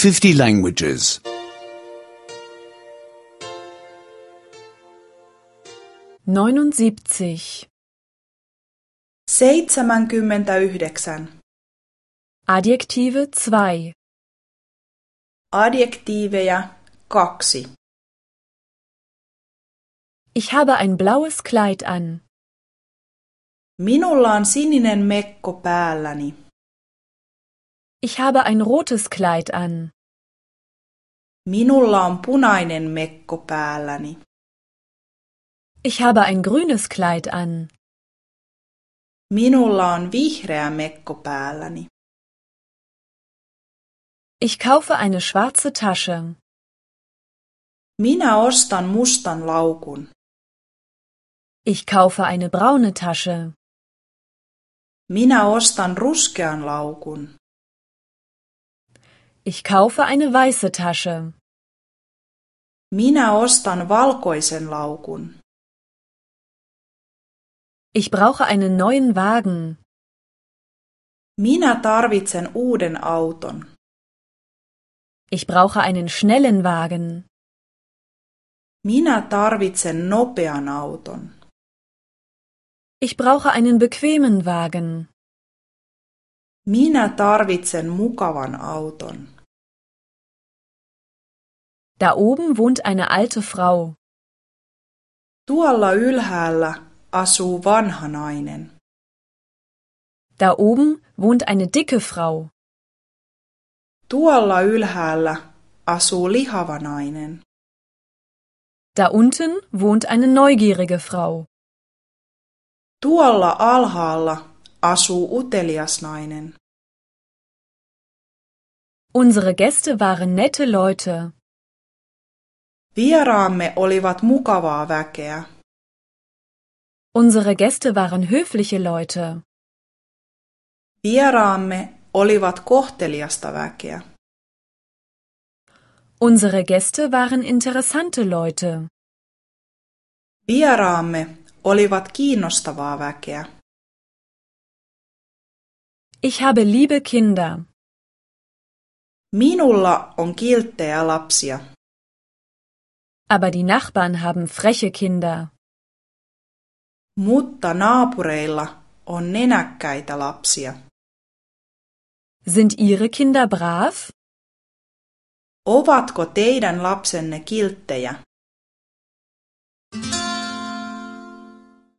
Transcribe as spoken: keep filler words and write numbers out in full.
fifty languages. neunundsiebzig. seitsemänkymmentäyhdeksän. Adjektive zwei. Adjektiiveja kaksi. Ich habe ein blaues Kleid an. Minulla on sininen mekko päälläni. Ich habe ein rotes Kleid an. Minulla on punainen mekko päälläni. Ich habe ein grünes Kleid an. Minulla on vihreä mekko päälläni. Ich kaufe eine schwarze Tasche. Minä ostan mustan laukun. Ich kaufe eine braune Tasche. Minä ostan ruskean laukun. Ich kaufe eine weiße Tasche. Minä ostan valkoisen laukun. Ich brauche einen neuen Wagen. Minä tarvitsen uuden auton. Ich brauche einen schnellen Wagen. Minä tarvitsen nopean auton. Ich brauche einen bequemen Wagen. Minä tarvitsen mukavan auton. Da oben wohnt eine alte Frau. Tuolla ylhäällä asuu vanha nainen. Da oben wohnt eine dicke Frau. Tuolla ylhäällä asuu lihava nainen. Da unten wohnt eine neugierige Frau. Tuolla alhaalla asuu utelias nainen. Unsere Gäste waren nette Leute. Vieraamme olivat mukavaa väkeä. Unsere Gäste waren höfliche Leute. Vieraamme olivat kohteliasta väkeä. Unsere Gäste waren interessante Leute. Vieraamme olivat kiinnostavaa väkeä. Ich habe liebe Kinder. Minulla on kilttejä lapsia. Aber die Nachbarn haben freche Kinder. Mutta naapureilla on nenäkkäitä lapsia. Sind Ihre Kinder brav? Ovatko teidän lapsenne kilttejä?